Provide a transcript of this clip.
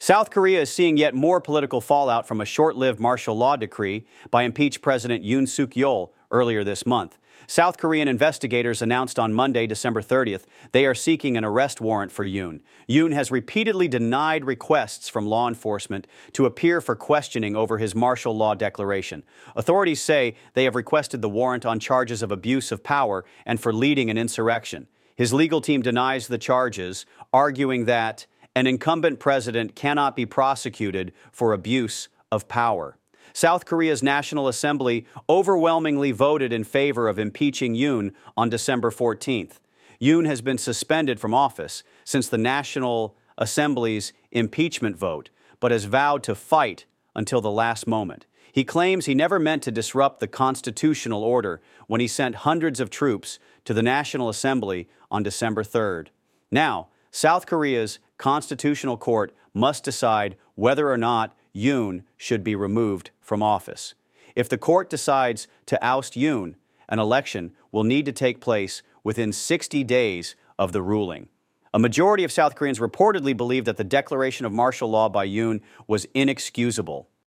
South Korea is seeing yet more political fallout from a short-lived martial law decree by impeached President Yoon Suk-yeol earlier this month. South Korean investigators announced on Monday, December 30th, they are seeking an arrest warrant for Yoon. Yoon has repeatedly denied requests from law enforcement to appear for questioning over his martial law declaration. Authorities say they have requested the warrant on charges of abuse of power and for leading an insurrection. His legal team denies the charges, arguing that an incumbent president cannot be prosecuted for abuse of power. South Korea's National Assembly overwhelmingly voted in favor of impeaching Yoon on December 14th. Yoon has been suspended from office since the National Assembly's impeachment vote, but has vowed to fight until the last moment. He claims he never meant to disrupt the constitutional order when he sent hundreds of troops to the National Assembly on December 3rd. Now, South Korea's Constitutional Court must decide whether or not Yoon should be removed from office. If the court decides to oust Yoon, an election will need to take place within 60 days of the ruling. A majority of South Koreans reportedly believe that the declaration of martial law by Yoon was inexcusable.